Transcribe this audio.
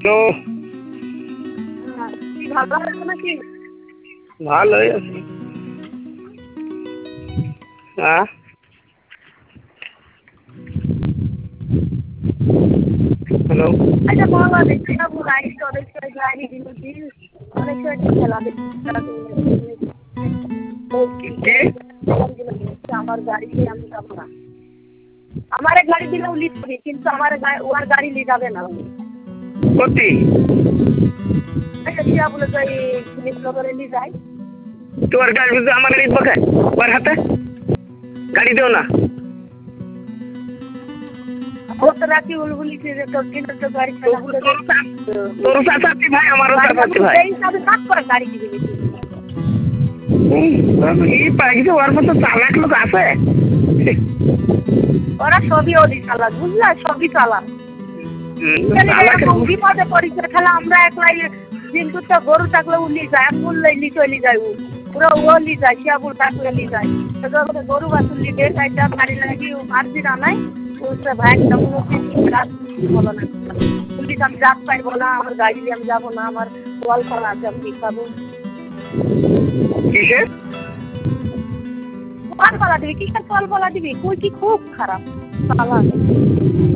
তো ভালো আছে নাকি? ভালোই আছি। হ্যাঁ হ্যালো। আচ্ছা বলো দেখি না গাড়ি তো অনেক সময় গাড়ি দিচ্ছি অনেক সময় খেলা আমার গাড়ি দিয়ে আমি যাবো না। আমার গাড়ি দিলেও লিড করি কিন্তু আমার ওর গাড়ি নিয়ে যাবে না। সত্যি আচ্ছা বলে যাই জিনিস করে নিয়ে যাই। তোমার গাড়ি বুঝতে আমার গাড়ি বকায় ওর হাতে গাড়ি দেও না। ও তো রাখি বলি যে তোর কিন্তু তো গাড়ি তোর চাচাতি ভাই আমারও চাচাতি ভাই। এই হিসাবে কাজ করে গাড়ি দিবি। এই পাইছে ওর মতো চালাক লোক আছে। ওরা সবই ওদি চালাক বুঝলা সবই চালাক। বিপদে পড়েছে খেলা আমরা একলাই কিন্তু তো গরু থাকলে উলি যায় আমি বললে লি চলি যাই পুরো ও লি যায় শিয়াপুর থাকলে লি যায় গরু বাছুর লি বেশ একটা গাড়ি লাগি মারছি না নাই ভাই বলো না পুলিশ আমি যাত পাইবো না আমার গাড়ি দিয়ে আমি যাবো না আমার কল করা আছে আমি খাবো কিসের কল বলা দিবি কিসের কল বলা দিবি তুই কি খুব খারাপ চালাক।